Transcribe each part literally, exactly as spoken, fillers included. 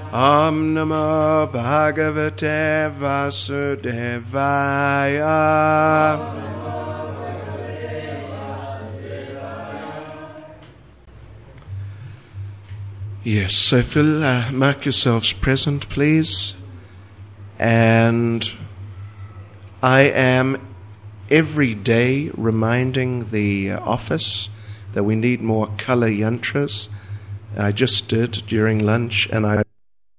Om Namo Bhagavate Vasudevaya. Yes, so if you'll uh, mark yourselves present, please. And I am every day reminding the uh, office that we need more color yantras. I just did during lunch, and I...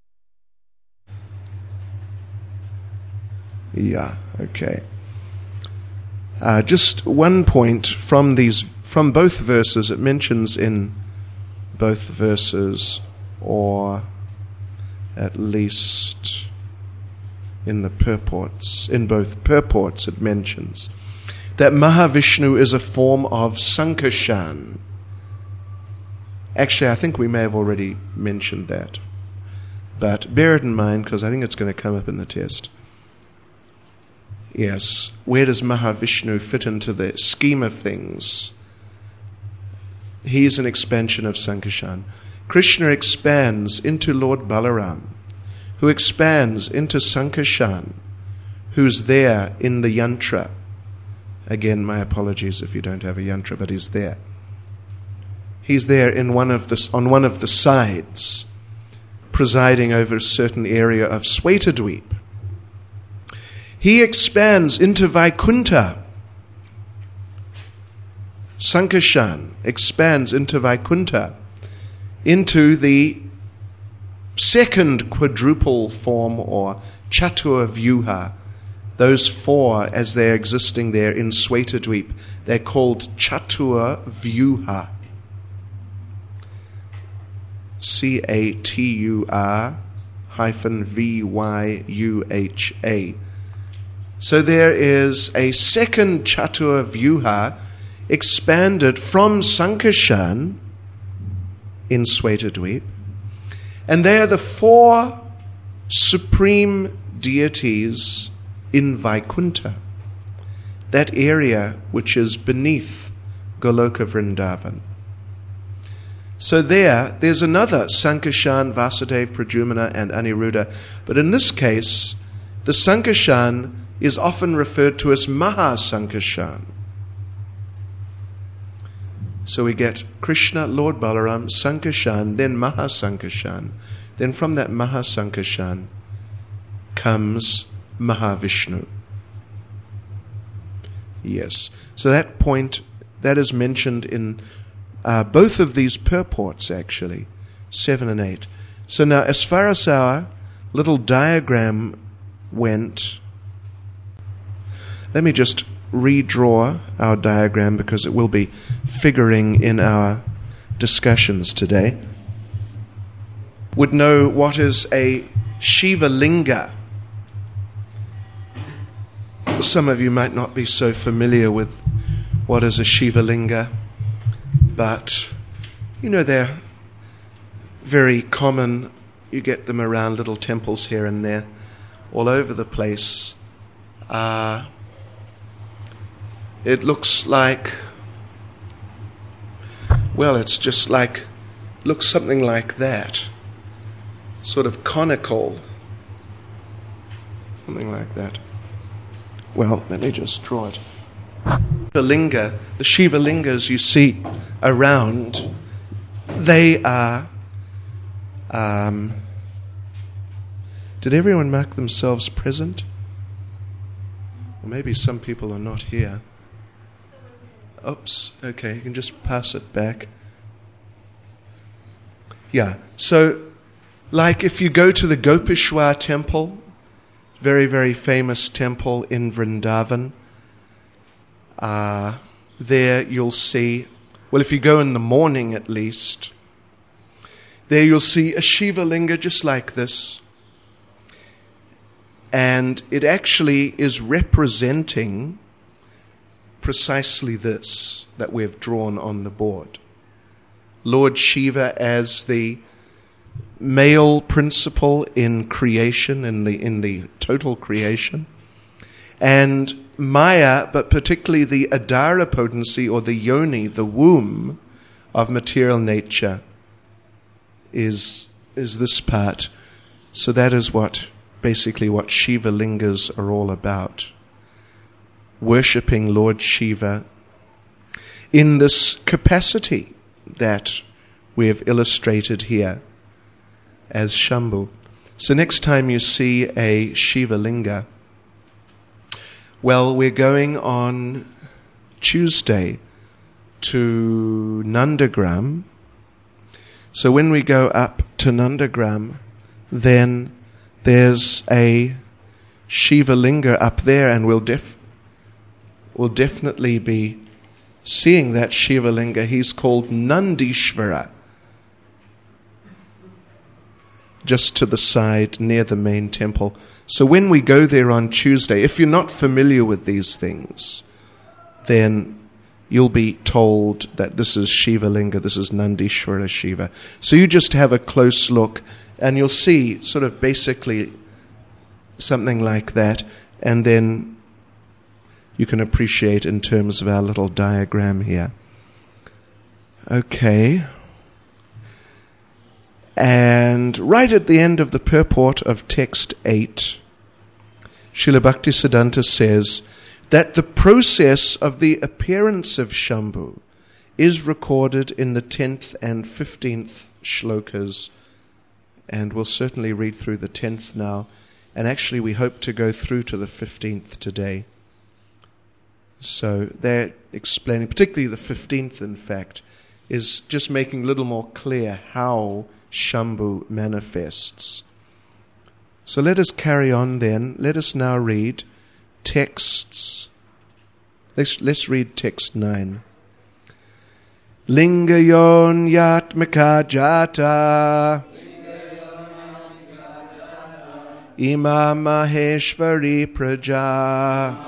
Yeah, okay. Uh, just one point from these, from both verses. It mentions in both verses, or at least in the purports, in both purports it mentions that Mahavishnu is a form of Sankarshan. Actually, I think we may have already mentioned that, but bear it in mind because I think it's going to come up in the test. Yes, where does Mahavishnu fit into the scheme of things? He is an expansion of Sankarshan. Krishna expands into Lord Balaram, who expands into Sankarshan, who's there in the yantra. Again, my apologies if you don't have a yantra, but he's there. He's there in one of the, on one of the sides, presiding over a certain area of Swetadweep. He expands into Vaikuntha. Sankarshan expands into Vaikuntha, into the second quadruple form, or Chatur Vyuha. Those four, as they're existing there in Swetadweep, they're called Chatur Vyuha. C A T U R hyphen V Y U H A. So there is a second Chatur Vyuha expanded from Sankarshan in Swetadweep, and they are the four supreme deities in Vaikuntha, that area which is beneath Goloka Vrindavan. So there, there's another Sankarshan, Vasudeva, Pradyumna, and Aniruddha, but in this case, the Sankarshan is often referred to as Mahasankarshan. So we get Krishna, Lord Balaram, Sankarshan, then Mahasankarshan. Then from that Mahasankarshan comes Mahavishnu. Yes. So that point, that is mentioned in uh, both of these purports, actually, seven and eight. So now, as far as our little diagram went, let me just redraw our diagram because it will be figuring in our discussions today. Would know what is a Shiva Linga. Some of you might not be so familiar with what is a Shiva Linga, but you know they're very common. You get them around little temples here and there, all over the place. Uh, It looks like, well, it's just like, looks something like that. Sort of conical. Something like that. Well, let me just draw it. The linga, the Shiva Lingas you see around, they are, um, did everyone mark themselves present? Or maybe some people are not here. Oops, okay, you can just pass it back. Yeah, so like if you go to the Gopishwar temple, very, very famous temple in Vrindavan, uh, there you'll see, well, if you go in the morning at least, there you'll see a Shiva Linga just like this. And it actually is representing precisely this that we've drawn on the board. Lord Shiva as the male principle in creation, in the in the total creation, and Maya, but particularly the Adara potency, or the yoni, the womb of material nature, is is this part So that is what, basically what Shiva lingas are all about. Worshipping Lord Shiva in this capacity that we have illustrated here as Shambhu. So next time you see a Shiva linga, well, we're going on Tuesday to Nandagram. So when we go up to Nandagram, then there's a Shiva linga up there, and we'll def we'll definitely be seeing that Shiva linga. He's called Nandishvara, just to the side near the main temple. So when we go there on Tuesday, if you're not familiar with these things, then you'll be told that this is Shiva linga, this is Nandishvara Shiva. So you just have a close look, and you'll see sort of basically something like that, and then you can appreciate in terms of our little diagram here. Okay. And right at the end of the purport of text eight, Srila Bhaktisiddhanta says that the process of the appearance of Shambhu is recorded in the tenth and fifteenth shlokas, and we'll certainly read through the tenth now, and actually we hope to go through to the fifteenth today. So they're explaining, particularly the fifteenth in fact, is just making a little more clear how Shambhu manifests. So let us carry on then. Let us now read texts. Let's, let's read text nine. Lingayon yatmaka jata Ima Maheshvari praja.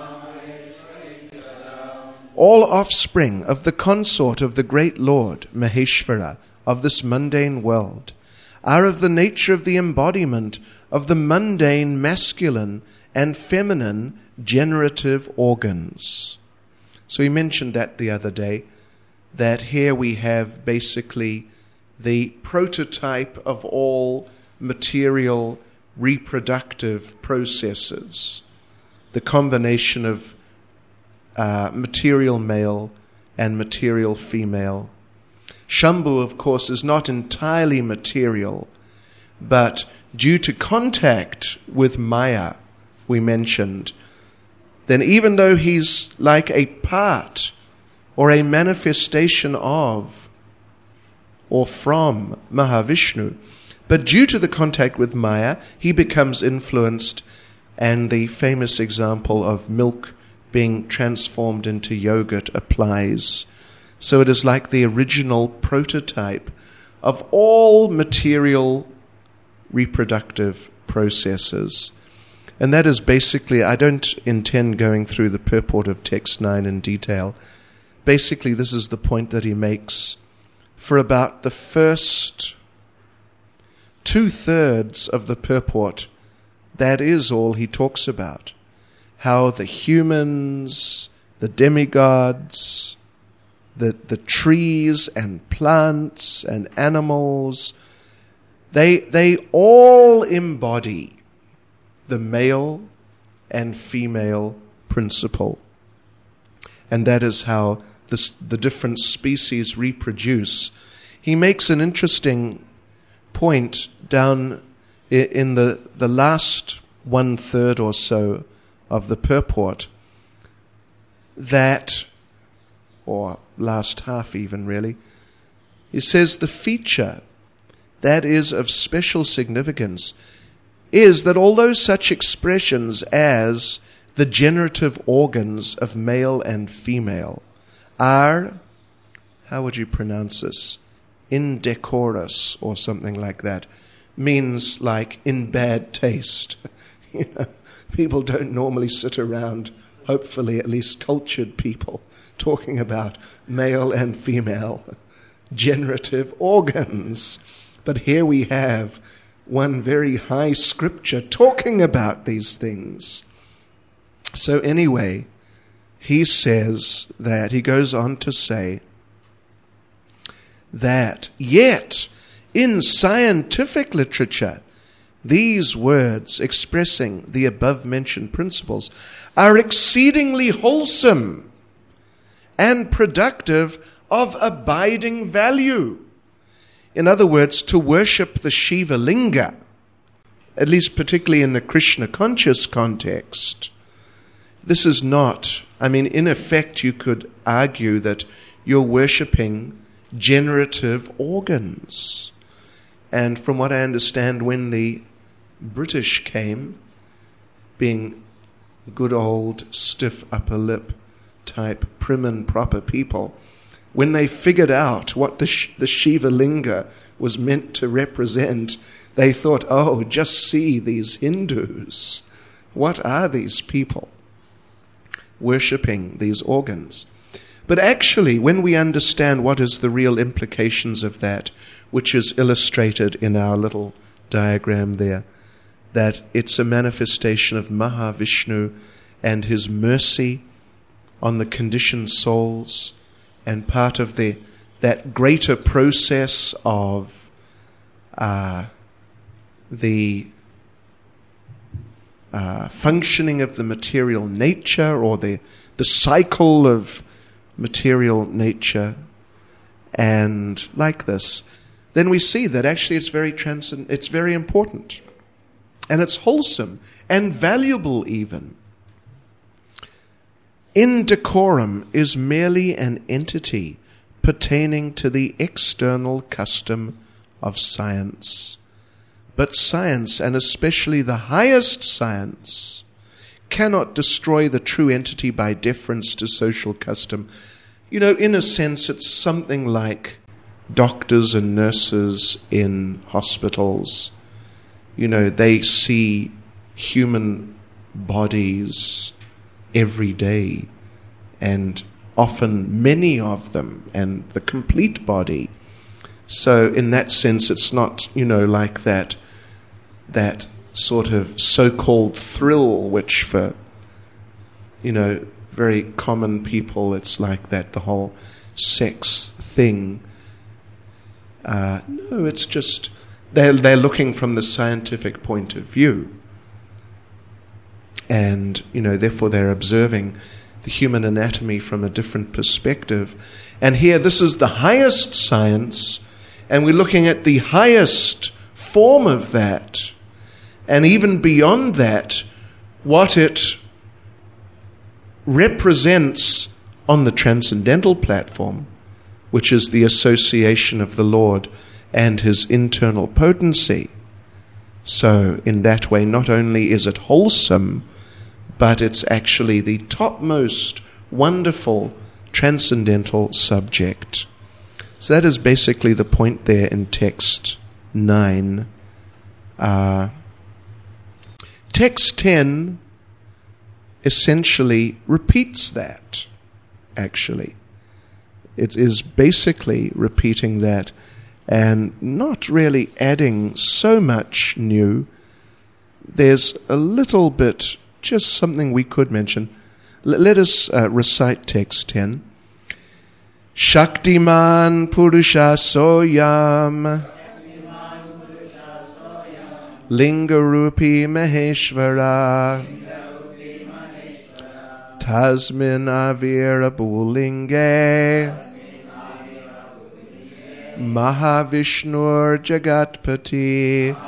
All offspring of the consort of the great Lord, Maheshvara, of this mundane world, are of the nature of the embodiment of the mundane masculine and feminine generative organs. So he mentioned that the other day, that here we have basically the prototype of all material reproductive processes, the combination of uh, material male and material female. Shambhu, of course, is not entirely material, but due to contact with Maya, we mentioned, then even though he's like a part or a manifestation of or from Mahavishnu, but due to the contact with Maya, he becomes influenced, and the famous example of milk being transformed into yogurt applies. So it is like the original prototype of all material reproductive processes. And that is basically, I don't intend going through the purport of text nine in detail. Basically, this is the point that he makes for about the first two-thirds of the purport. That is all he talks about. How the humans, the demigods, the, the trees and plants and animals, they, they all embody the male and female principle. And that is how this, the different species reproduce. He makes an interesting point down in the, the last one-third or so of the purport, that, or last half even really, he says the feature that is of special significance is that although such expressions as the generative organs of male and female are, how would you pronounce this, indecorous or something like that, means like in bad taste. You know, people don't normally sit around, hopefully at least cultured people, talking about male and female generative organs. But here we have one very high scripture talking about these things. So anyway, he says that, he goes on to say that yet in scientific literature These words, expressing the above-mentioned principles, are exceedingly wholesome and productive of abiding value. In other words, to worship the Shiva Linga, at least particularly in the Krishna conscious context, this is not, I mean, in effect you could argue that you're worshipping generative organs. And from what I understand, when the British came, being good old stiff upper lip type prim and proper people, when they figured out what the, Sh- the Shiva Linga was meant to represent, they thought, oh, just see these Hindus. What are these people worshipping these organs? But actually, when we understand what is the real implications of that, which is illustrated in our little diagram there, that it's a manifestation of Mahavishnu and his mercy on the conditioned souls, and part of the that greater process of uh, the uh, functioning of the material nature, or the the cycle of material nature, and like this, then we see that actually it's very transcend- it's very important, and it's wholesome and valuable even. Indecorum is merely an entity pertaining to the external custom of science. But science, and especially the highest science, cannot destroy the true entity by deference to social custom. You know, in a sense, it's something like doctors and nurses in hospitals. You know, they see human bodies every day, and often many of them, and the complete body. So in that sense, it's not, you know, like that that sort of so-called thrill, which for, you know, very common people, it's like that, the whole sex thing. Uh, no, it's just, they're, they're looking from the scientific point of view. And, you know, therefore they're observing the human anatomy from a different perspective. And here, this is the highest science, and we're looking at the highest form of that. And even beyond that, what it represents on the transcendental platform, which is the association of the Lord and his internal potency. So, in that way, not only is it wholesome, but it's actually the topmost wonderful transcendental subject. So that is basically the point there in text nine. Uh, text ten essentially repeats that, actually. It is basically repeating that and not really adding so much new. There's a little bit, just something we could mention. L- let us uh, recite text ten. Shaktiman Purusha Soyam Lingarupi Maheshvara Tasmin Avira Bulinge Mahavishnur Jagatpati.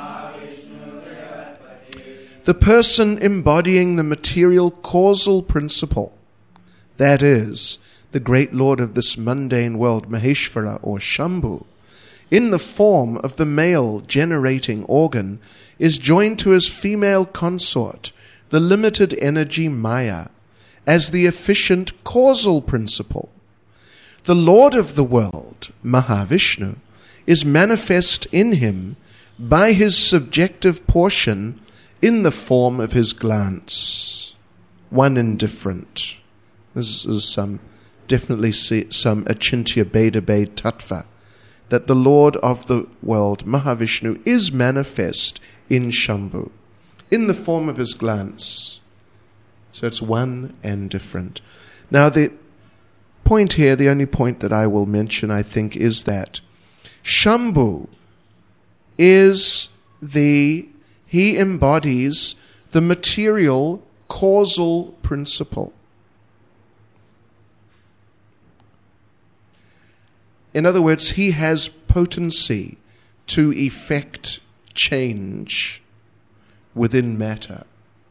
The person embodying the material causal principle, that is, the great lord of this mundane world, Maheshvara or Shambhu, in the form of the male generating organ, is joined to his female consort, the limited energy Maya, as the efficient causal principle. The lord of the world, Mahavishnu, is manifest in him by his subjective portion in the form of his glance, one indifferent. This is some definitely some Achintya Bheda Bhed Tattva, that the Lord of the world, Mahavishnu, is manifest in Shambhu, in the form of his glance. So it's one and different. Now the point here, the only point that I will mention, I think, is that Shambhu is the he embodies the material causal principle. In other words, he has potency to effect change within matter.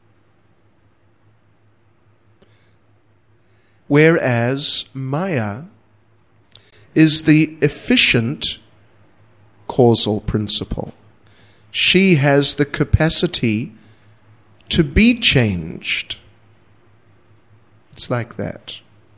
Whereas Maya is the efficient causal principle. She has the capacity to be changed. It's like that.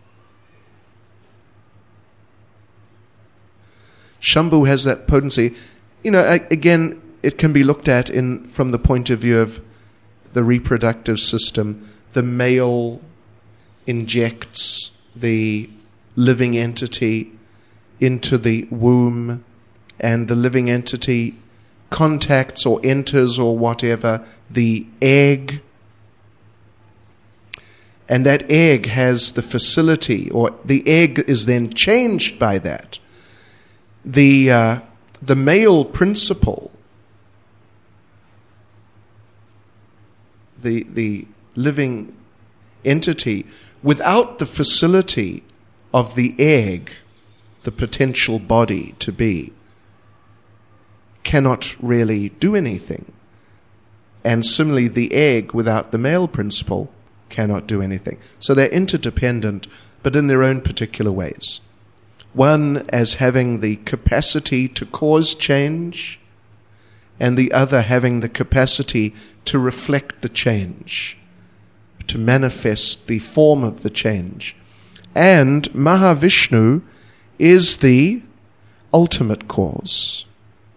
Shambhu has that potency. You know, again, it can be looked at in from the point of view of the reproductive system. The male injects the living entity into the womb, and the living entity contacts or enters or whatever the egg, and that egg has the facility, or the egg is then changed by that. The uh, the male principle, the the living entity, without the facility of the egg, the potential body to be, cannot really do anything. And similarly, the egg without the male principle cannot do anything. So they're interdependent, but in their own particular ways. One as having the capacity to cause change, and the other having the capacity to reflect the change, to manifest the form of the change. And Mahavishnu is the ultimate cause.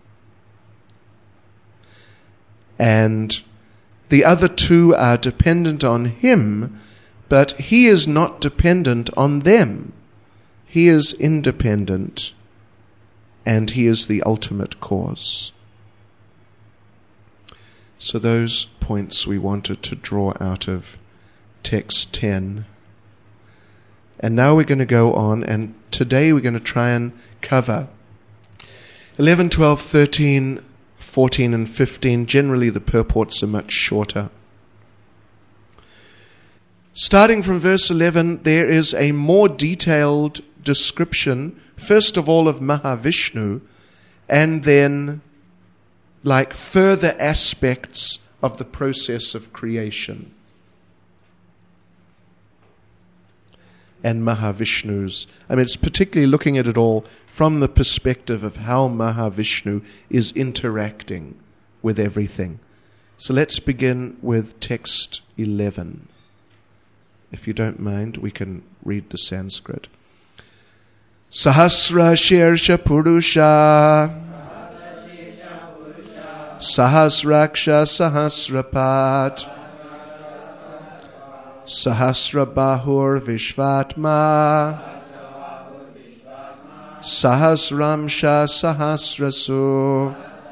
And the other two are dependent on him, but he is not dependent on them. He is independent, and he is the ultimate cause. So those points we wanted to draw out of text ten. And now we're going to go on, and today we're going to try and cover eleven, twelve, thirteen, fourteen, and fifteen. Generally the purports are much shorter. Starting from verse eleven, there is a more detailed description, first of all of Mahavishnu, and then like further aspects of the process of creation. And Mahavishnu's, I mean, it's particularly looking at it all from the perspective of how Mahavishnu is interacting with everything. So let's begin with text eleven. If you don't mind, we can read the Sanskrit. Sahasra Shersha Purusha Sahasraksha Sahasrapat Sahasra Bahur Vishvatma Sahasramsha Sahasrasu.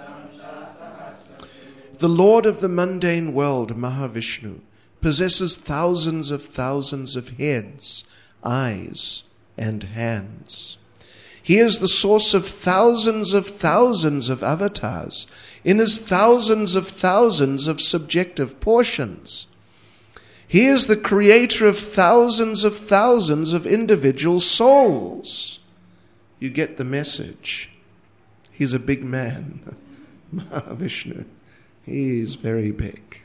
The Lord of the mundane world, Mahavishnu, possesses thousands of thousands of heads, eyes, and hands. He is the source of thousands of thousands of avatars in his thousands of thousands of subjective portions. He is the creator of thousands of thousands of individual souls. You get the message. He's a big man, Mahavishnu. He is very big.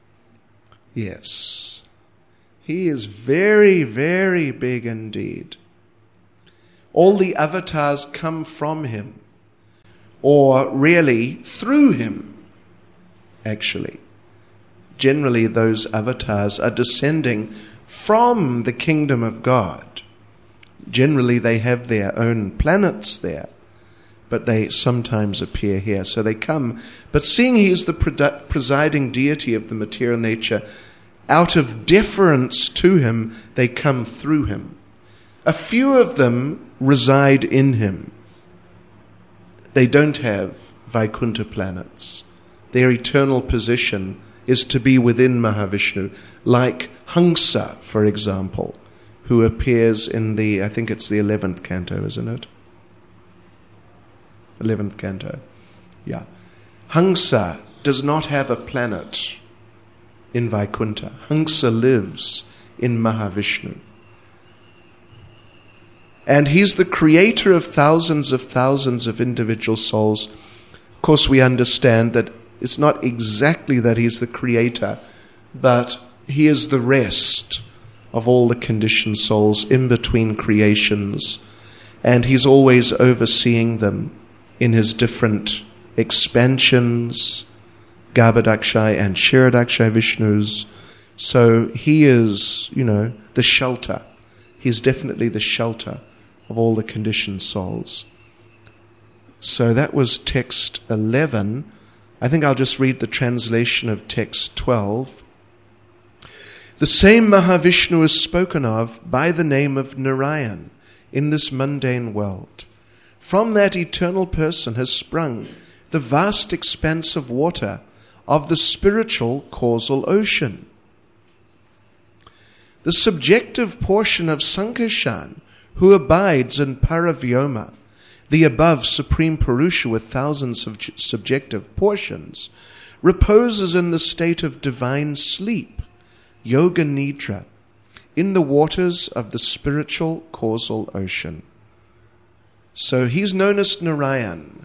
Yes. He is very, very big indeed. All the avatars come from him, or really through him, actually. Generally, those avatars are descending from the kingdom of God. Generally, they have their own planets there, but they sometimes appear here. So they come, but seeing he is the presiding deity of the material nature, out of deference to him, they come through him. A few of them reside in him. They don't have Vaikuntha planets. Their eternal position is to be within Mahavishnu, like Hamsa, for example, who appears in the, I think it's the eleventh canto, isn't it? eleventh canto. Yeah. Hamsa does not have a planet in Vaikuntha. Hamsa lives in Mahavishnu. And he's the creator of thousands of thousands of individual souls. Of course, we understand that it's not exactly that he's the creator, but he is the rest of all the conditioned souls in between creations. And he's always overseeing them in his different expansions, Garbhodakshai and Kshirodakshai Vishnus. So he is, you know, the shelter. He's definitely the shelter of all the conditioned souls. So that was text eleven. I think I'll just read the translation of text twelve. The same Mahavishnu is spoken of by the name of Narayan in this mundane world. From that eternal person has sprung the vast expanse of water of the spiritual causal ocean. The subjective portion of Sankarshan, who abides in Paravyoma, the above Supreme Purusha with thousands of subjective portions, reposes in the state of divine sleep, Yoga Nidra, in the waters of the spiritual causal ocean. So he's known as Narayan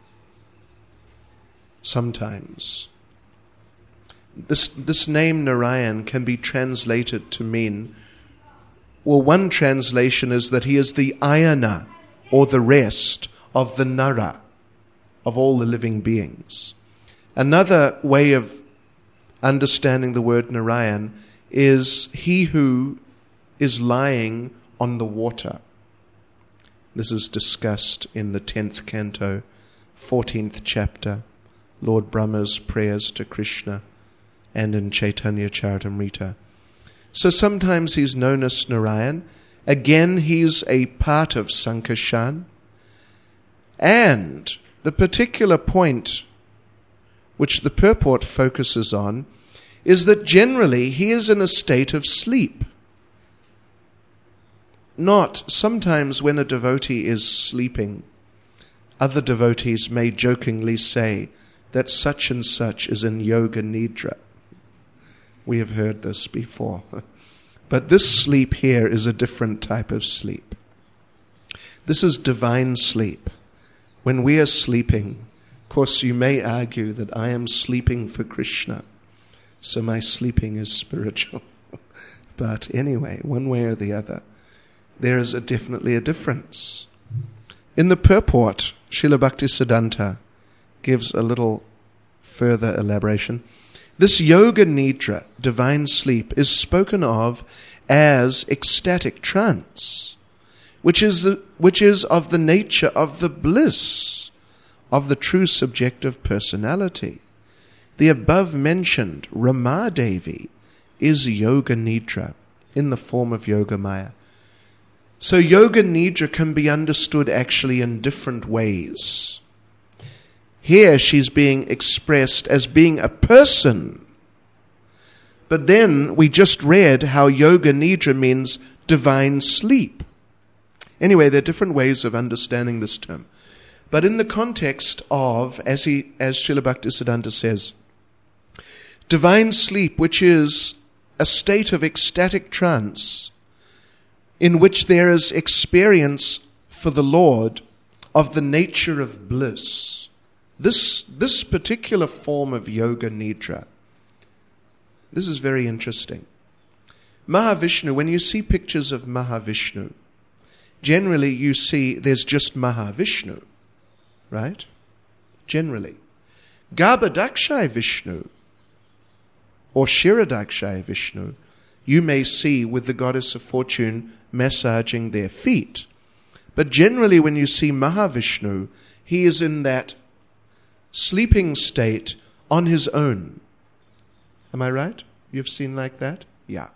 sometimes. This, this name Narayan can be translated to mean, well, one translation is that he is the ayana, or the rest of the Nara, of all the living beings. Another way of understanding the word Narayan is he who is lying on the water. This is discussed in the tenth canto, fourteenth chapter, Lord Brahma's prayers to Krishna, and in Chaitanya Charitamrita. So sometimes he's known as Narayan. Again, he's a part of Sankarshan. And the particular point which the purport focuses on is that generally he is in a state of sleep. Not sometimes when a devotee is sleeping, other devotees may jokingly say that such and such is in Yoga Nidra. We have heard this before. But this sleep here is a different type of sleep. This is divine sleep. When we are sleeping, of course you may argue that I am sleeping for Krishna, so my sleeping is spiritual. But anyway, one way or the other, there is a definitely a difference. In the purport, Srila Bhaktisiddhanta gives a little further elaboration. This Yoga Nidra, divine sleep, is spoken of as ecstatic trance, which is the, which is of the nature of the bliss of the true subjective personality. The above-mentioned Ramadevi is Yoga Nidra in the form of Yoga Maya. So Yoga Nidra can be understood actually in different ways. Here she's being expressed as being a person. But then we just read how Yoga Nidra means divine sleep. Anyway, there are different ways of understanding this term. But in the context of, as he, as Srila Bhaktisiddhanta says, divine sleep, which is a state of ecstatic trance in which there is experience for the Lord of the nature of bliss. This, this particular form of Yoga Nidra, this is very interesting. Mahavishnu, when you see pictures of Mahavishnu, generally you see there's just Mahavishnu, right? Generally. Garbhodakshai Vishnu, or Kshirodakshai Vishnu, you may see with the goddess of fortune massaging their feet. But generally when you see Mahavishnu, he is in that sleeping state on his own. Am I right? You've seen like that? Yeah.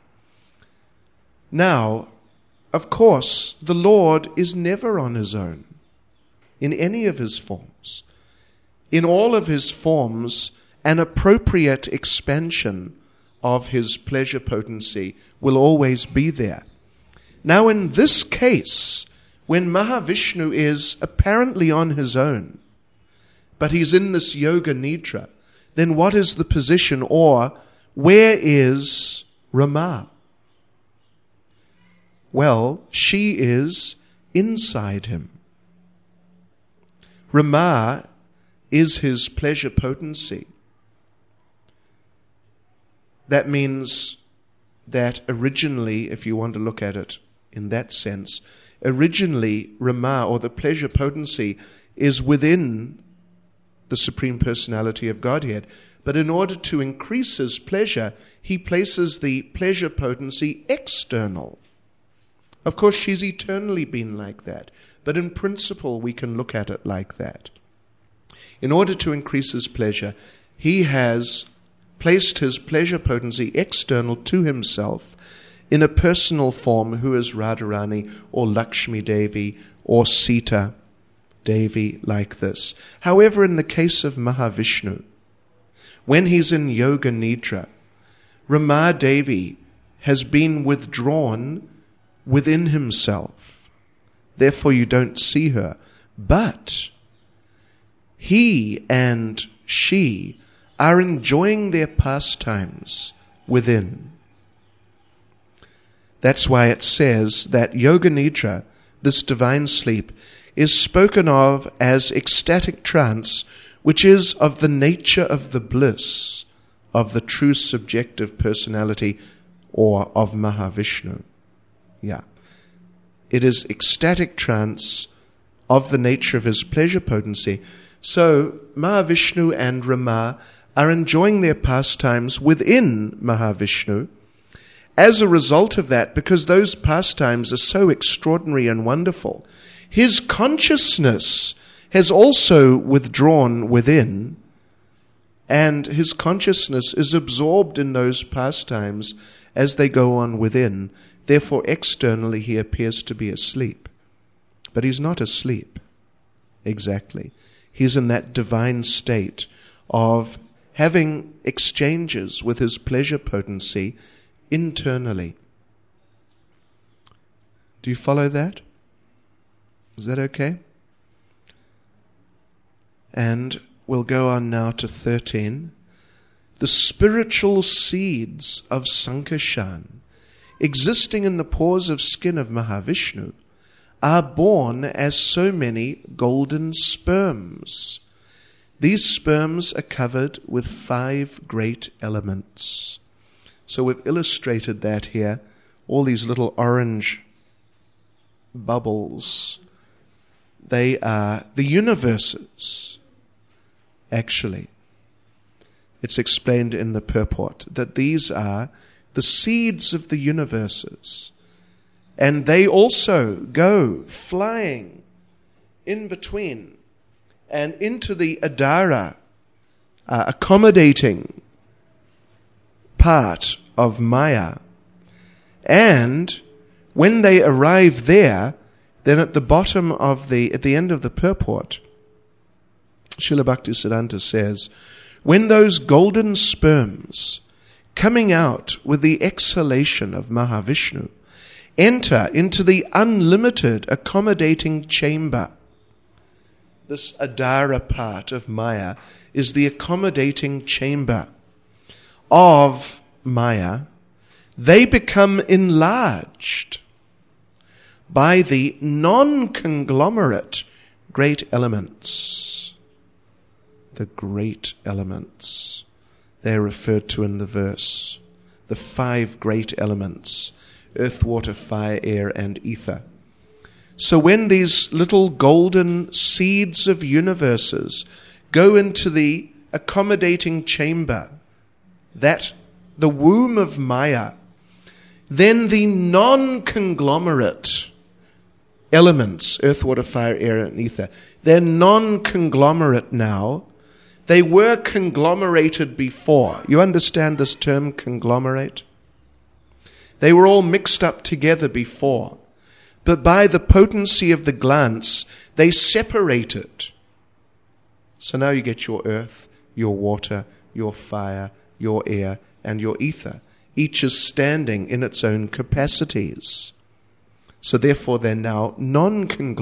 Now, of course, the Lord is never on his own in any of his forms. In all of his forms, an appropriate expansion of his pleasure potency will always be there. Now, in this case, when Mahavishnu is apparently on his own, but he's in this Yoga Nidra, then what is the position, or where is Ramah? Well, she is inside him. Ramah is his pleasure potency. That means that originally, if you want to look at it in that sense, originally Ramah, or the pleasure potency, is within the Supreme Personality of Godhead. But in order to increase his pleasure, he places the pleasure potency external. Of course, she's eternally been like that, but in principle we can look at it like that. In order to increase his pleasure, he has placed his pleasure potency external to himself in a personal form who is Radharani or Lakshmi Devi or Sita Devi, like this. However, in the case of Mahavishnu, when he's in Yoga Nidra, Rama Devi has been withdrawn within himself. Therefore you don't see her. But he and she are enjoying their pastimes within. That's why it says that Yoga Nidra, this divine sleep, is spoken of as ecstatic trance, which is of the nature of the bliss of the true subjective personality, or of Mahavishnu. Yeah. It is ecstatic trance of the nature of his pleasure potency. So Mahavishnu and Rama are enjoying their pastimes within Mahavishnu. As a result of that, because those pastimes are so extraordinary and wonderful, his consciousness has also withdrawn within, and his consciousness is absorbed in those pastimes as they go on within. Therefore, externally he appears to be asleep. But he's not asleep, exactly. He's in that divine state of having exchanges with his pleasure potency internally. Do you follow that? Is that okay? And we'll go on now to thirteen. The spiritual seeds of Sankarshan, existing in the pores of skin of Mahavishnu, are born as so many golden sperms. These sperms are covered with five great elements. So we've illustrated that here. All these little orange bubbles, they are the universes, actually. It's explained in the purport that these are the seeds of the universes. And they also go flying in between and into the Adara, uh, accommodating part of Maya. And when they arrive there, then at the bottom of the, at the end of the purport, Srila Bhaktisiddhanta says, when those golden sperms coming out with the exhalation of Mahavishnu enter into the unlimited accommodating chamber, this Adara part of Maya is the accommodating chamber of Maya, they become enlarged by the non-conglomerate great elements. The great elements. They're referred to in the verse. The five great elements: earth, water, fire, air, and ether. So when these little golden seeds of universes go into the accommodating chamber, that the womb of Maya, then the non-conglomerate elements, earth, water, fire, air, and ether, they're non-conglomerate now. They were conglomerated before. You understand this term, conglomerate? They were all mixed up together before. But by the potency of the glance, they separated. So now you get your earth, your water, your fire, your air, and your ether. Each is standing in its own capacities. So therefore they're now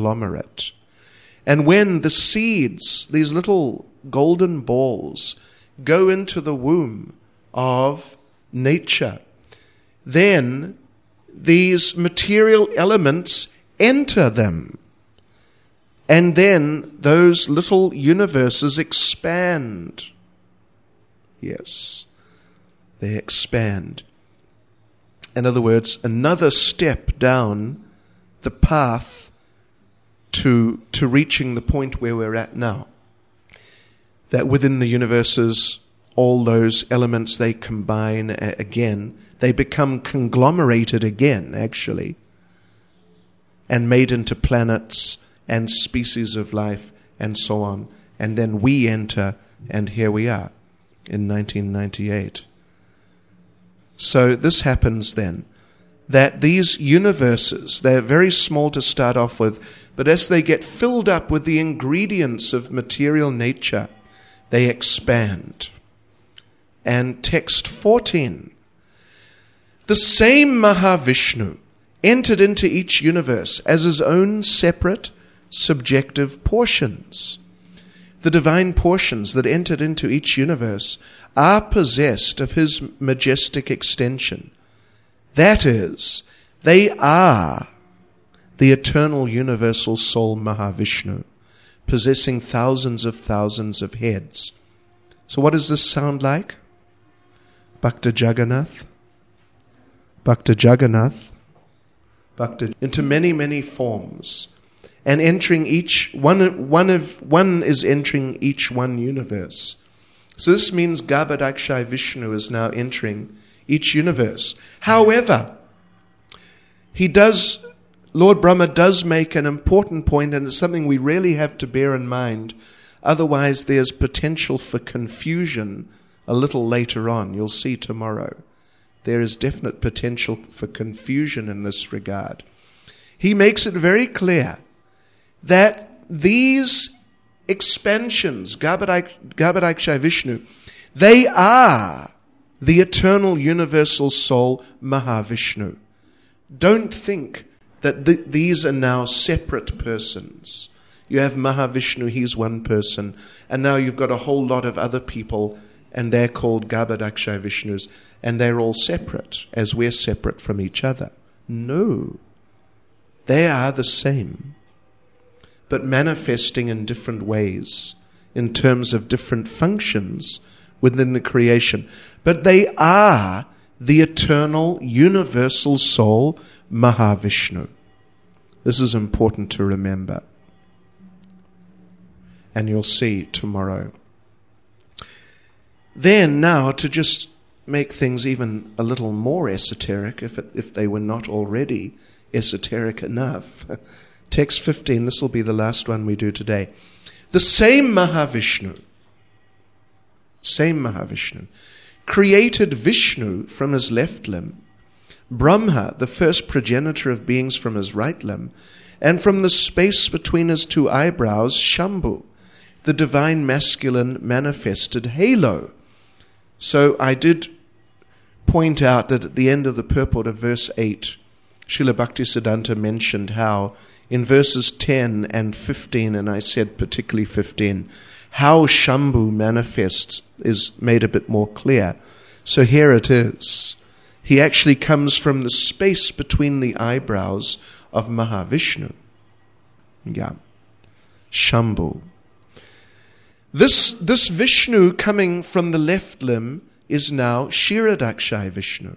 non-conglomerate. And when the seeds, these little golden balls, go into the womb of nature, then these material elements enter them. And then those little universes expand. Yes, they expand. In other words, another step down the path to, to reaching the point where we're at now. That within the universes, all those elements, they combine again. They become conglomerated again, actually, and made into planets and species of life, and so on. And then we enter, and here we are, in nineteen ninety-eight. So this happens then, that these universes, they're very small to start off with, but as they get filled up with the ingredients of material nature, they expand. And text fourteen, the same Mahavishnu entered into each universe as his own separate subjective portions. The divine portions that entered into each universe are possessed of his majestic extension. That is, they are the eternal universal soul Mahavishnu, possessing thousands of thousands of heads. So what does this sound like? Bhakta Jagannath? Bhakta Jagannath? Bhakta, into many, many forms. And entering each, one, one of one is entering each one universe. So this means Garbhodakshay Vishnu is now entering each universe. However, he does, Lord Brahma does make an important point, and it's something we really have to bear in mind. Otherwise, there's potential for confusion a little later on. You'll see tomorrow. There is definite potential for confusion in this regard. He makes it very clear that these expansions, Garbhodakshay Vishnu, they are the eternal universal soul Mahavishnu. Don't think that th- these are now separate persons. You have Mahavishnu, he's one person, and now you've got a whole lot of other people, and they're called Garbhodakshay Vishnus, and they're all separate, as we're separate from each other. No. They are the same, but manifesting in different ways, in terms of different functions within the creation. But they are the eternal, universal soul, Mahavishnu. This is important to remember. And you'll see tomorrow. Then now, to just make things even a little more esoteric, if it, if they were not already esoteric enough. Text fifteen, this will be the last one we do today. The same Mahavishnu, same Mahavishnu, created Vishnu from his left limb, Brahma, the first progenitor of beings, from his right limb, and from the space between his two eyebrows, Shambhu, the divine masculine manifested halo. So I did point out that at the end of the purport of verse eight, Srila Bhaktisiddhanta mentioned how in verses ten and fifteen, and I said particularly fifteen, how Shambhu manifests is made a bit more clear. So here it is. He actually comes from the space between the eyebrows of Mahavishnu. Yeah. Shambhu. This, this Vishnu coming from the left limb is now Kshirodakshay Vishnu.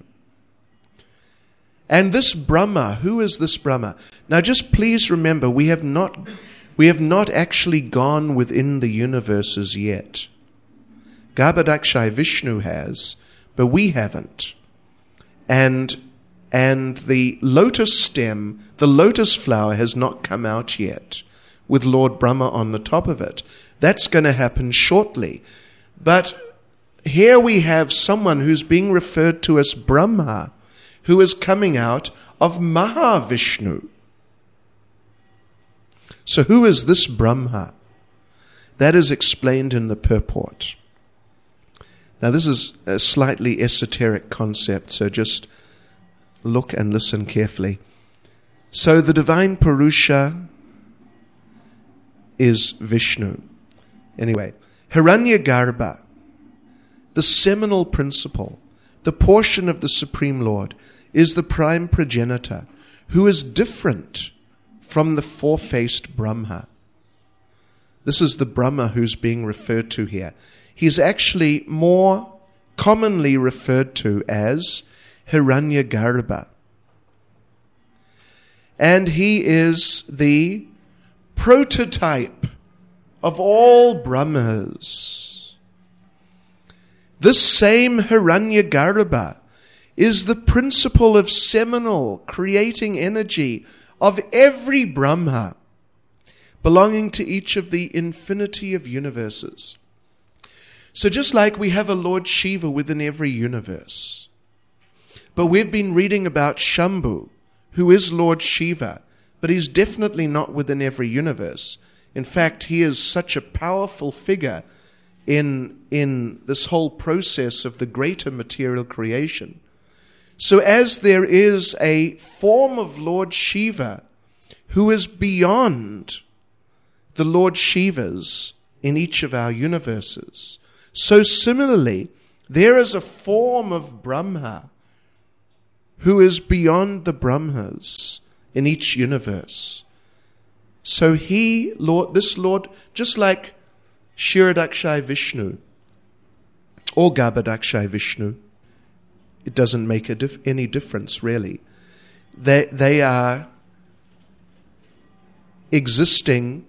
And this Brahma, who is this Brahma? Now just please remember, we have not we have not actually gone within the universes yet. Garbhodakshay Vishnu has, but we haven't. And and the lotus stem, the lotus flower has not come out yet, with Lord Brahma on the top of it. That's going to happen shortly. But here we have someone who's being referred to as Brahma, who is coming out of Mahavishnu. So who is this Brahma? That is explained in the purport. Now this is a slightly esoteric concept, so just look and listen carefully. So the divine Purusha is Vishnu. Anyway, Hiranyagarbha, the seminal principle, the portion of the Supreme Lord, is the prime progenitor, who is different from the four-faced Brahma. This is the Brahma who's being referred to here. He's actually more commonly referred to as Hiranyagarbha. And he is the prototype of all Brahmas. This same Hiranyagarbha is the principle of seminal creating energy of every Brahma, belonging to each of the infinity of universes. So just like we have a Lord Shiva within every universe, but we've been reading about Shambhu, who is Lord Shiva, but he's definitely not within every universe. In fact, he is such a powerful figure in, in this whole process of the greater material creation. So as there is a form of Lord Shiva who is beyond the Lord Shivas in each of our universes, so similarly, there is a form of Brahma who is beyond the Brahmas in each universe. So he, Lord, this Lord, just like Kshirodakshay Vishnu or Garbhodakshay Vishnu, it doesn't make a dif- any difference really. They, they are existing,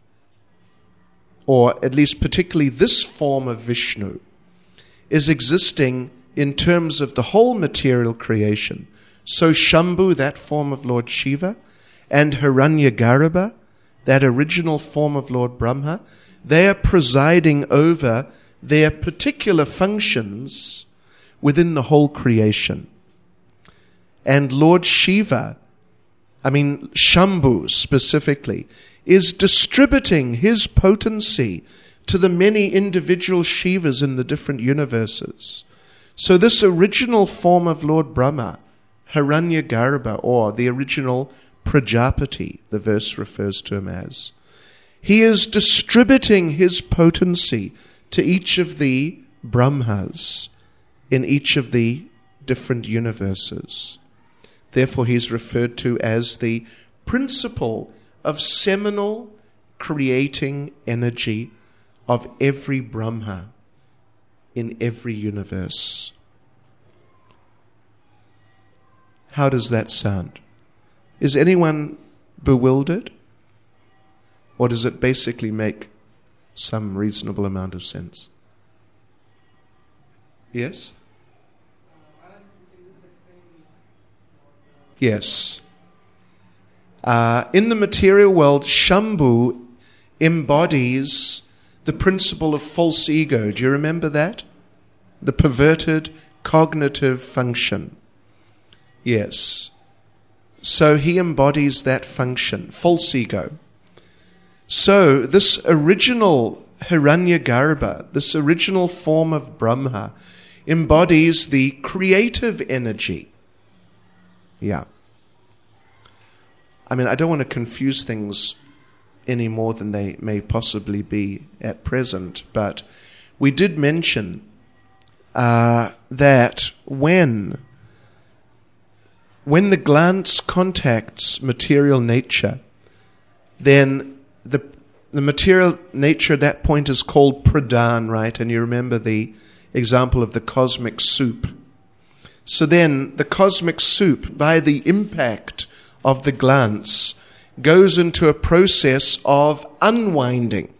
or at least particularly this form of Vishnu, is existing in terms of the whole material creation. So Shambhu, that form of Lord Shiva, and Hiranyagarbha, that original form of Lord Brahma, they are presiding over their particular functions within the whole creation. And Lord Shiva, I mean Shambhu specifically, is distributing his potency to the many individual Shivas in the different universes. So this original form of Lord Brahma, Hiranyagarbha, or the original Prajapati, the verse refers to him as, he is distributing his potency to each of the Brahmas in each of the different universes. Therefore, he is referred to as the principle of seminal creating energy of every Brahma in every universe. How does that sound? Is anyone bewildered? Or does it basically make some reasonable amount of sense? Yes? Yes. Uh, in the material world, Shambhu embodies the principle of false ego. Do you remember that? The perverted cognitive function. Yes. So he embodies that function, false ego. So this original Hiranyagarbha, this original form of Brahma, embodies the creative energy. Yeah. I mean, I don't want to confuse things any more than they may possibly be at present, but we did mention uh, that when when the glance contacts material nature, then the the material nature at that point is called pradhan, right? And you remember the example of the cosmic soup. So then the cosmic soup, by the impact of the glance, goes into a process of unwinding.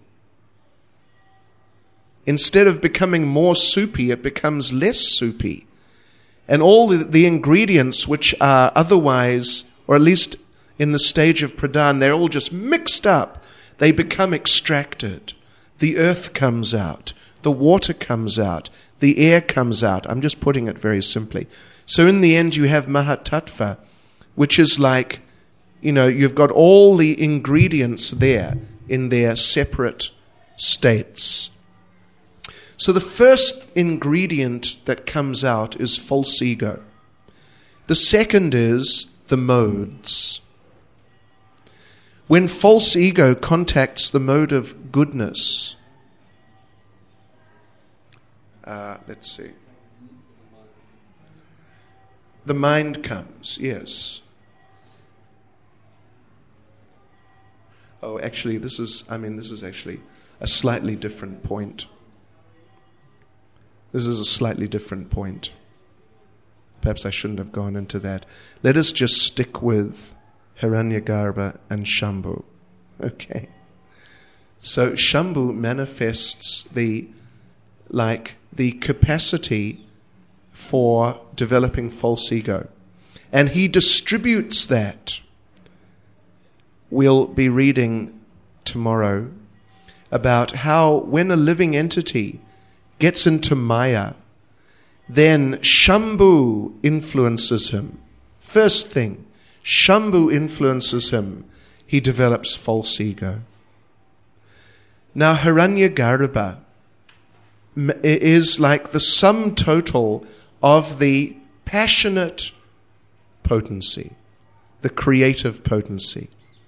Instead of becoming more soupy, it becomes less soupy. And all the, the ingredients which are otherwise, or at least in the stage of pradhan, they're all just mixed up. They become extracted. The earth comes out. The water comes out. The air comes out. I'm just putting it very simply. So in the end, you have Mahatattva, which is like, you know, you've got all the ingredients there in their separate states. So the first ingredient that comes out is false ego. The second is the modes. When false ego contacts the mode of goodness, uh, Uh, let's see. The mind comes, yes. Oh, actually, this is, I mean, this is actually a slightly different point. This is a slightly different point. Perhaps I shouldn't have gone into that. Let us just stick with Hiranyagarbha and Shambhu. Okay. So Shambhu manifests the, like, the capacity for developing false ego. And he distributes that. We'll be reading tomorrow about how when a living entity gets into Maya, then Shambhu influences him. First thing, Shambhu influences him. He develops false ego. Now, Hiranyagarbha is like the sum total of the passionate potency, the creative potency.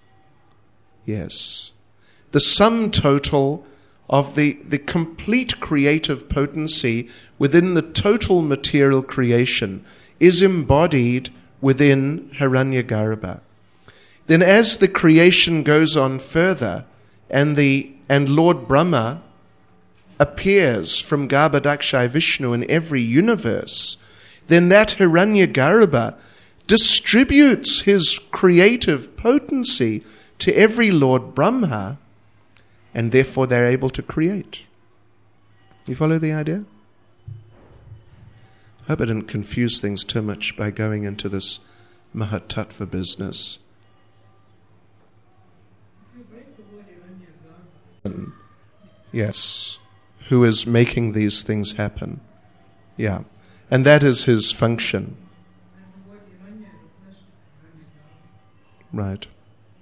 Yes. The sum total of the, the complete creative potency within the total material creation is embodied within Hiranyagarbha. Then as the creation goes on further and the and Lord Brahma appears from Garbhodakshaya Vishnu in every universe, then that Hiranyagarbha distributes his creative potency to every Lord Brahma, and therefore they're able to create. You follow the idea? I hope I didn't confuse things too much by going into this Mahatattva business. Yes. Who is making these things happen. Yeah. And that is his function. Right.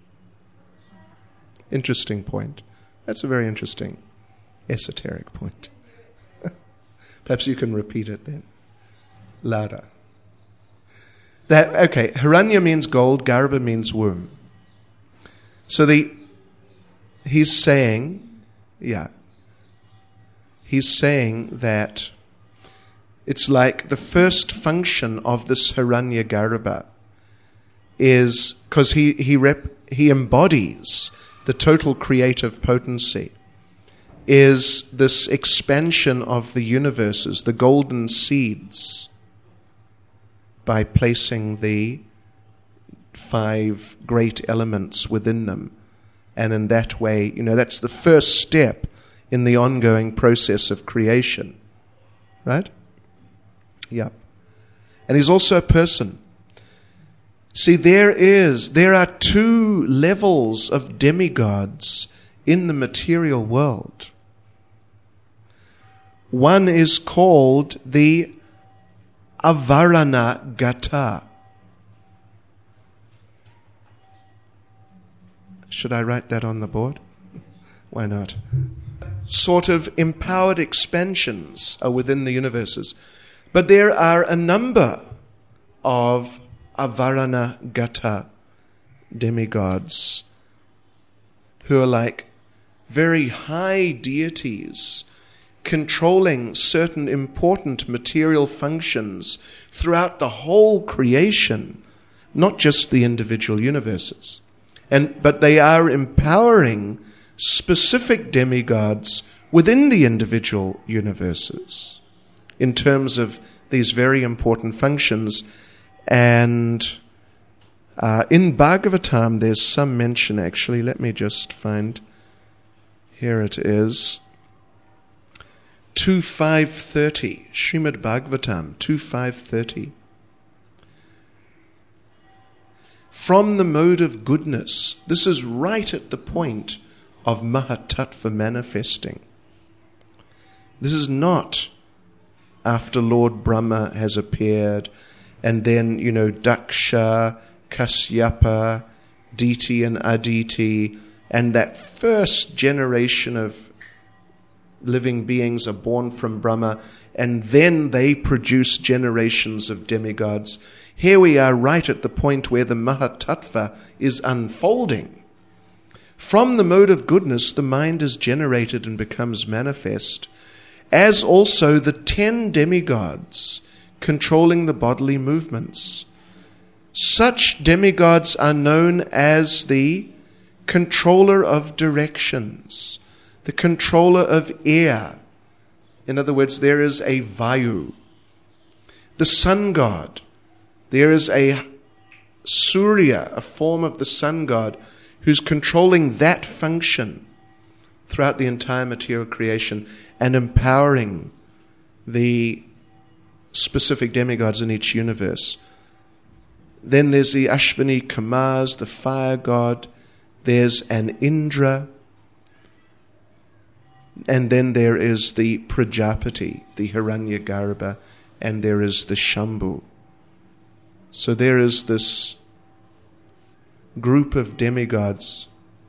Interesting point. That's a very interesting esoteric point. Perhaps you can repeat it then. Louder. That, okay, Hiranya means gold, Garbha means womb. So the he's saying, yeah, he's saying that it's like the first function of this Hiranyagarbha is, because he he rep, he embodies the total creative potency, is this expansion of the universes, the golden seeds, by placing the five great elements within them. And in that way, you know, that's the first step in the ongoing process of creation. Right? Yep. And he's also a person. See, there is, there are two levels of demigods in the material world. One is called the Avarana Gata. Should I write that on the board? Why not? Sort of empowered expansions are within the universes. But there are a number of Avarana Gata demigods who are like very high deities controlling certain important material functions throughout the whole creation, not just the individual universes. And but they are empowering specific demigods within the individual universes in terms of these very important functions. And uh, in Bhagavatam, there's some mention, actually. Let me just find. Here it is. two five thirty. Srimad Bhagavatam, two five thirty. From the mode of goodness. This is right at the point of Mahatattva manifesting. This is not after Lord Brahma has appeared, and then, you know, Daksha, Kasyapa, Diti and Aditi, and that first generation of living beings are born from Brahma, and then they produce generations of demigods. Here we are right at the point where the Mahatattva is unfolding. From the mode of goodness, the mind is generated and becomes manifest. as also the ten demigods controlling the bodily movements. Such demigods are known as the controller of directions, the controller of air. In other words, there is a Vayu. The sun god, there is a Surya, a form of the sun god, who's controlling that function throughout the entire material creation and empowering the specific demigods in each universe. Then there's the Ashvini Kamars, the fire god. There's an Indra. And then there is the Prajapati, the Hiranyagarbha, and there is the Shambhu. So there is this group of demigods,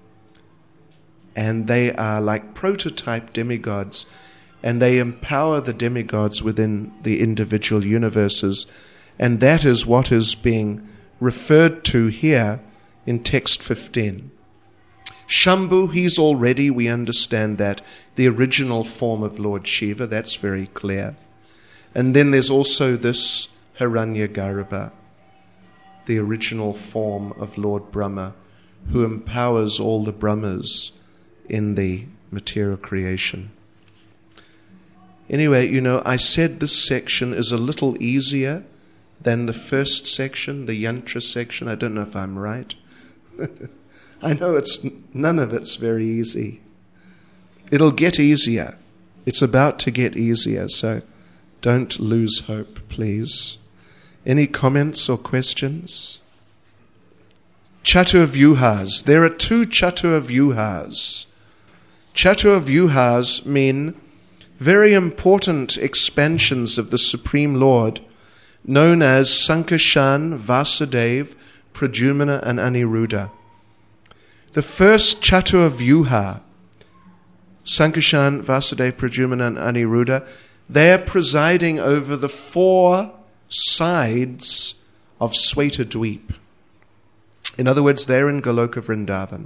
and they are like prototype demigods, and they empower the demigods within the individual universes, and that is what is being referred to here in text fifteen. Shambhu, he's already, we understand that, the original form of Lord Shiva, that's very clear. And then there's also this Hiranyagarbha, the original form of Lord Brahma, who empowers all the Brahmas in the material creation. Anyway, you know, I said this section is a little easier than the first section, the Yantra section. I don't know if I'm right. I know it's none of it's very easy. It'll get easier. It's about to get easier, so don't lose hope, please. Any comments or questions? Chaturvyuhas. There are two Chaturvyuhas. Chaturvyuhas mean very important expansions of the Supreme Lord, known as Sankarshan, Vasudeva, Pradyumna, and Aniruddha. The first Chaturvyuha, Sankarshan, Vasudeva, Pradyumna, and Aniruddha, they are presiding over the four sides of Svetadweep. In other words, they're in Goloka Vrindavan,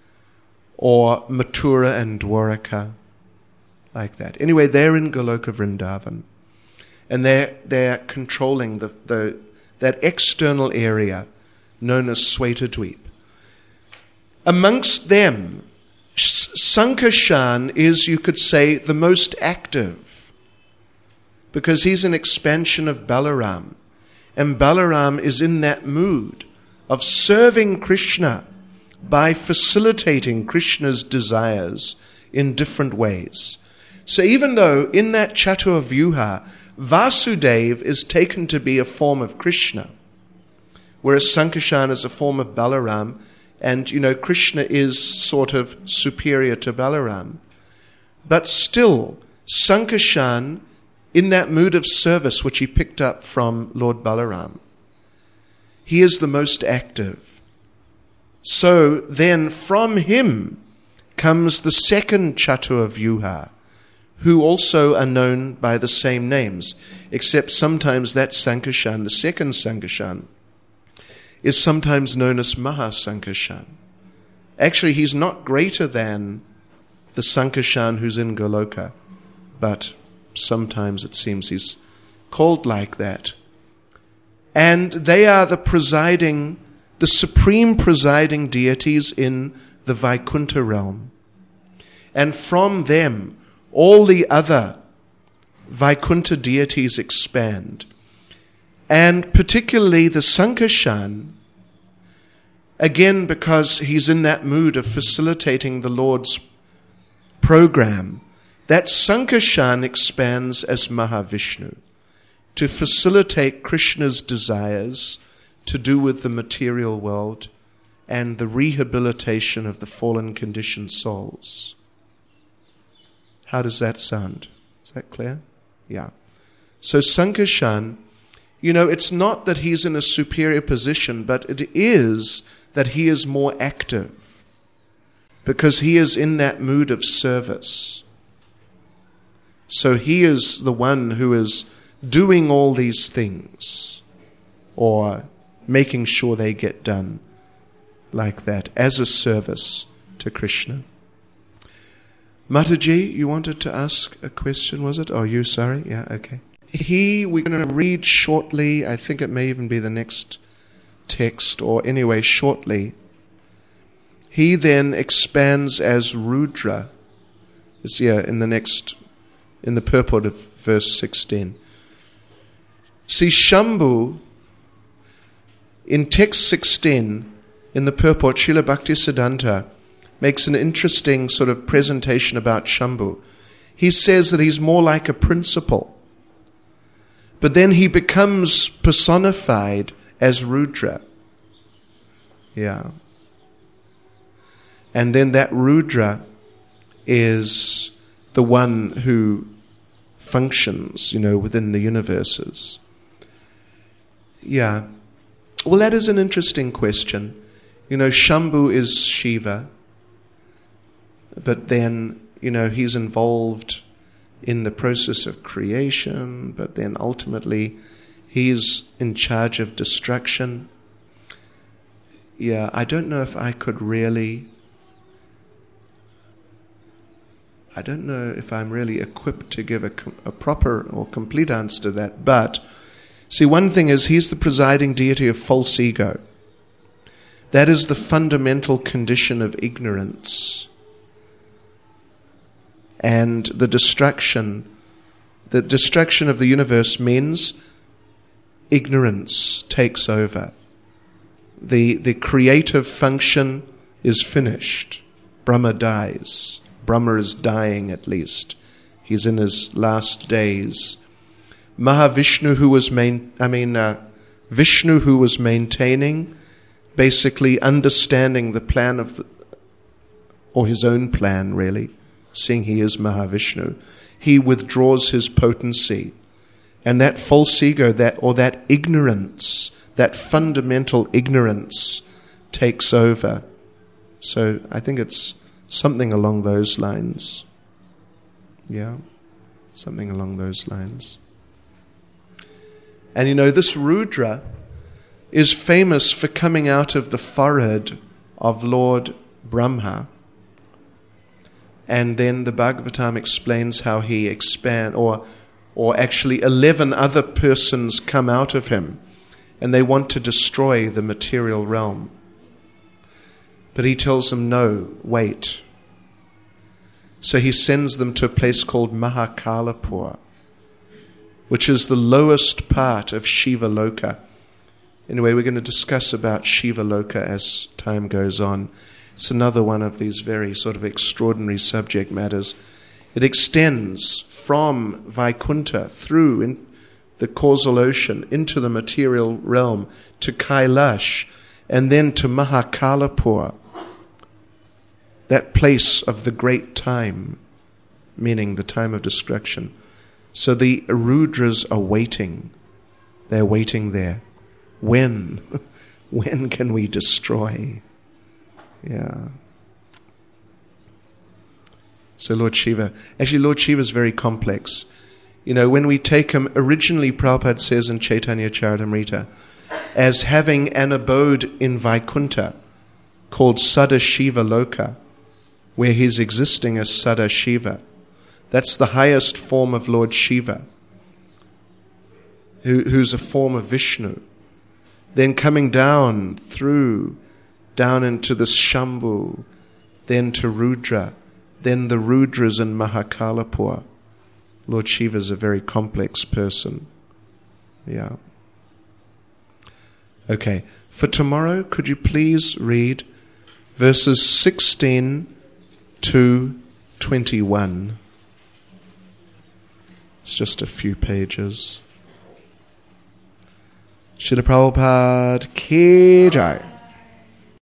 or Mathura and Dwaraka, like that. Anyway, they're in Goloka Vrindavan, and they're, they're controlling the, the, that external area known as Svetadweep. Amongst them, Sankarshan is, you could say, the most active, because he's an expansion of Balaram. And Balaram is in that mood of serving Krishna by facilitating Krishna's desires in different ways. So even though in that Chaturvyuha, Vasudeva is taken to be a form of Krishna, whereas Sankarshan is a form of Balaram, and, you know, Krishna is sort of superior to Balaram. But still, Sankarshan, in that mood of service which he picked up from Lord Balaram, he is the most active. So then from him comes the second Chaturvyuha, who also are known by the same names, except sometimes that Sankarshan, the second Sankarshan, is sometimes known as Mahasankarshan. Actually, he's not greater than the Sankarshan who's in Goloka, but sometimes it seems he's called like that. And they are the presiding, the supreme presiding deities in the Vaikuntha realm. And from them, all the other Vaikuntha deities expand. And particularly the Sankarshan, again because he's in that mood of facilitating the Lord's program, that Sankarshan expands as Mahavishnu to facilitate Krishna's desires to do with the material world and the rehabilitation of the fallen conditioned souls. How does that sound? Is that clear? Yeah. So Sankarshan, you know, it's not that he's in a superior position, but it is that he is more active because he is in that mood of service. So he is the one who is doing all these things or making sure they get done like that as a service to Krishna. Mataji, you wanted to ask a question, was it? Oh, you, sorry? Yeah, okay. He, we're going to read shortly, I think it may even be the next text, or anyway, shortly. He then expands as Rudra. It's here in the next, in the purport of verse sixteen. See, Shambhu, in text sixteen, in the purport, Srila Bhaktisiddhanta makes an interesting sort of presentation about Shambhu. He says that he's more like a principle, but then he becomes personified as Rudra. Yeah. And then that Rudra is the one who functions, you know, within the universes. Yeah. Well, that is an interesting question. You know, Shambhu is Shiva, but then, you know, he's involved in the process of creation, but then ultimately he's in charge of destruction. Yeah, I don't know if I could really... I don't know if I'm really equipped to give a, a proper or complete answer to that. But, see, one thing is he's the presiding deity of false ego. That is the fundamental condition of ignorance. And the destruction, the destruction of the universe means ignorance takes over. The, the creative function is finished. Brahma dies. Brahma is dying, at least. He's in his last days. Mahavishnu, who was main, I mean, uh, Vishnu, who was maintaining, basically understanding the plan of, the, or his own plan, really, seeing he is Mahavishnu, he withdraws his potency, and that false ego, that or that ignorance, that fundamental ignorance, takes over. So I think it's something along those lines. Yeah, something along those lines. And you know, this Rudra is famous for coming out of the forehead of Lord Brahma. And then the Bhagavatam explains how he expand, or, or actually eleven other persons come out of him, and they want to destroy the material realm. But he tells them, no, wait. So he sends them to a place called Mahakalapur, which is the lowest part of Shiva Loka. Anyway, we're going to discuss about Shiva Loka as time goes on. It's another one of these very sort of extraordinary subject matters. It extends from Vaikuntha through in the causal ocean into the material realm to Kailash and then to Mahakalapur, that place of the great time, meaning the time of destruction. So the Rudras are waiting. They're waiting there. When? When can we destroy? Yeah. So Lord Shiva, actually Lord Shiva is very complex. You know, when we take him, originally Prabhupada says in Chaitanya Charitamrita, as having an abode in Vaikuntha called Sadashiva Loka, where he's existing as Sadashiva. That's the highest form of Lord Shiva, who, who's a form of Vishnu. Then coming down through, down into this Shambhu, then to Rudra, then the Rudras in Mahakalapur. Lord Shiva is a very complex person. Yeah. Okay. For tomorrow, could you please read verses sixteen to twenty-one? It's just a few pages. Srila Prabhupada Ki Jai.